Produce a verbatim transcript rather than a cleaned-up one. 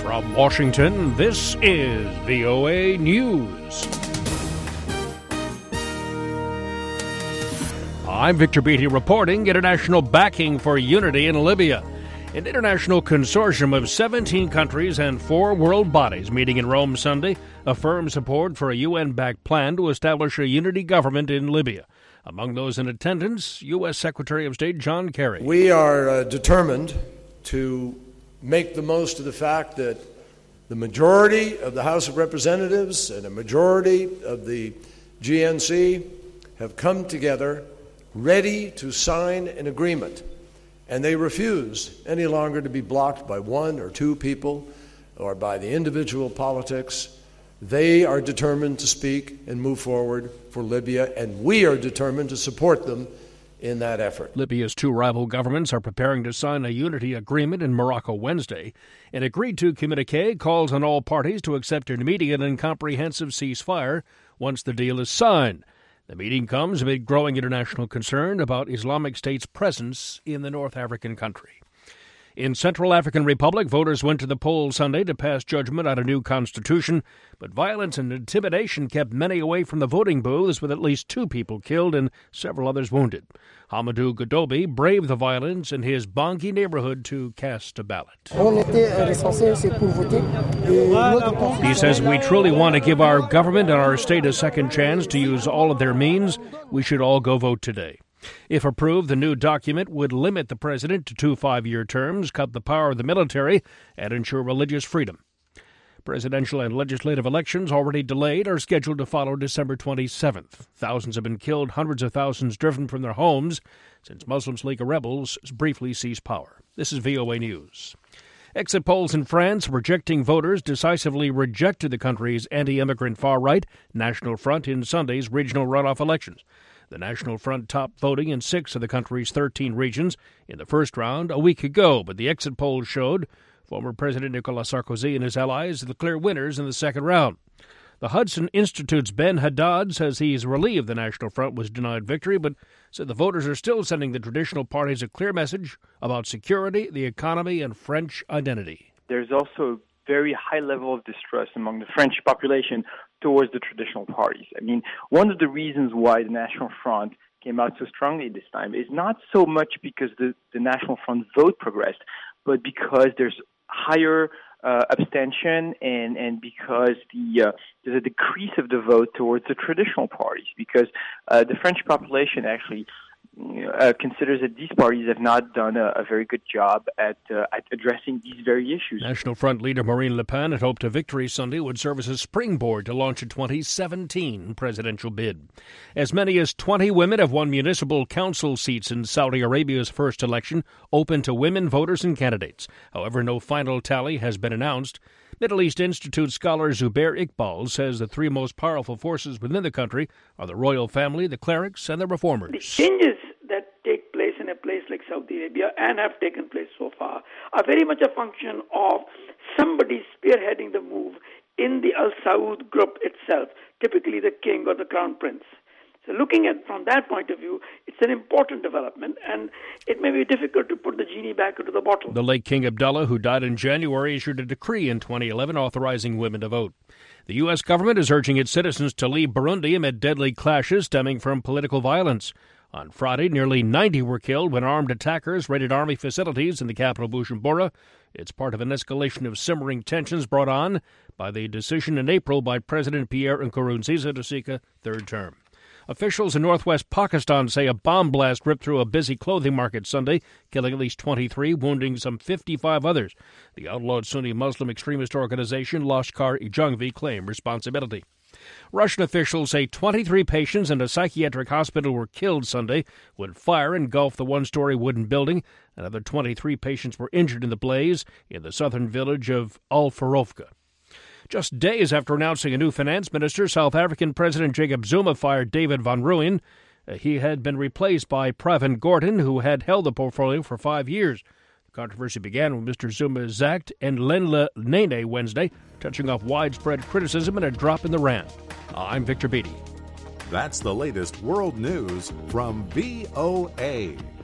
From Washington, this is V O A News. I'm Victor Beatty reporting international backing for unity in Libya. An international consortium of seventeen countries and four world bodies meeting in Rome Sunday affirmed support for a U N-backed plan to establish a unity government in Libya. Among those in attendance, U S. Secretary of State John Kerry. We are uh, determined to make the most of the fact that the majority of the House of Representatives and a majority of the G N C have come together ready to sign an agreement, and they refuse any longer to be blocked by one or two people or by the individual politics. They are determined to speak and move forward for Libya, and we are determined to support them in that effort. Libya's two rival governments are preparing to sign a unity agreement in Morocco Wednesday. An agreed-to communique calls on all parties to accept an immediate and comprehensive ceasefire once the deal is signed. The meeting comes amid growing international concern about Islamic State's presence in the North African country. In Central African Republic, voters went to the polls Sunday to pass judgment on a new constitution, but violence and intimidation kept many away from the voting booths, with at least two people killed and several others wounded. Hamadou Godobi braved the violence in his Bangui neighborhood to cast a ballot. He says, "We truly want to give our government and our state a second chance to use all of their means. We should all go vote today." If approved, the new document would limit the president to two five-year terms, cut the power of the military, and ensure religious freedom. Presidential and legislative elections, already delayed, are scheduled to follow December twenty-seventh. Thousands have been killed, hundreds of thousands driven from their homes since Muslim League rebels briefly seized power. This is V O A News. Exit polls in France rejecting voters decisively rejected the country's anti-immigrant far-right National Front in Sunday's regional runoff elections. The National Front topped voting in six of the country's thirteen regions in the first round a week ago, but the exit polls showed former President Nicolas Sarkozy and his allies the clear winners in the second round. The Hudson Institute's Ben Haddad says he's relieved the National Front was denied victory, but said the voters are still sending the traditional parties a clear message about security, the economy, and French identity. There's also a very high level of distrust among the French population towards the traditional parties. I mean, one of the reasons why the National Front came out so strongly this time is not so much because the, the National Front vote progressed, but because there's higher uh, abstention and, and because the uh, there's a decrease of the vote towards the traditional parties, because uh, the French population actually Uh, considers that these parties have not done a, a very good job at, uh, at addressing these very issues. National Front leader Marine Le Pen had hoped a victory Sunday would serve as a springboard to launch a twenty seventeen presidential bid. As many as twenty women have won municipal council seats in Saudi Arabia's first election, open to women voters and candidates. However, no final tally has been announced. Middle East Institute scholar Zubair Iqbal says the three most powerful forces within the country are the royal family, the clerics, and the reformers. The changes that take place in a place like Saudi Arabia and have taken place so far are very much a function of somebody spearheading the move in the Al Saud group itself, typically the king or the crown prince. So looking at from that point of view, it's an important development, and it may be difficult to put the genie back into the bottle. The late King Abdullah, who died in January, issued a decree in twenty eleven authorizing women to vote. The U S government is urging its citizens to leave Burundi amid deadly clashes stemming from political violence. On Friday, nearly ninety were killed when armed attackers raided army facilities in the capital Bujumbura. It's part of an escalation of simmering tensions brought on by the decision in April by President Pierre Nkurunziza to seek a third term. Officials in northwest Pakistan say a bomb blast ripped through a busy clothing market Sunday, killing at least twenty-three, wounding some fifty-five others. The outlawed Sunni Muslim extremist organization Lashkar-e-Jhangvi claimed responsibility. Russian officials say twenty-three patients in a psychiatric hospital were killed Sunday when fire engulfed the one-story wooden building. Another twenty-three patients were injured in the blaze in the southern village of Al-Farovka. Just days after announcing a new finance minister, South African President Jacob Zuma fired David van Rooyen. Uh, he had been replaced by Pravin Gordhan, who had held the portfolio for five years. The controversy began when Mister Zuma zacked Nlenla Nene Wednesday, touching off widespread criticism and a drop in the rand. I'm Victor Beatty. That's the latest world news from V O A.